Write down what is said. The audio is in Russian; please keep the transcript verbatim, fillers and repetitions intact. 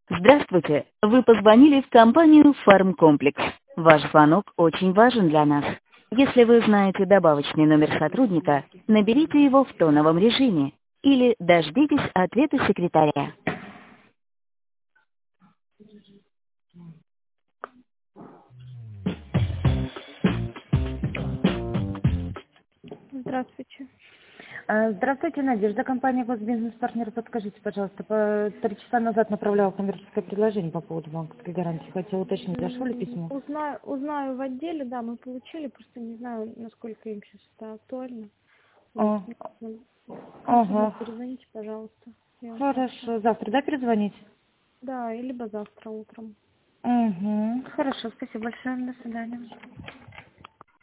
Здравствуйте! Вы позвонили в компанию «Фармкомплекс». Ваш звонок очень важен для нас. Если вы знаете добавочный номер сотрудника, наберите его в тоновом режиме или дождитесь ответа секретаря. Здравствуйте. А, Здравствуйте, Надежда, компания «Госбизнес-партнер». Подскажите, пожалуйста, по три часа назад направляла коммерческое предложение по поводу банковской гарантии. Хотела уточнить, дошло ли письмо? Узнаю, узнаю в отделе, да, мы получили, просто не знаю, насколько им сейчас это актуально. Вот. А, Ну, ага, перезвоните, пожалуйста. Я вам сообщу. хорошо. Завтра, да, перезвонить? Да, и либо завтра утром. Угу, хорошо, спасибо большое, до свидания.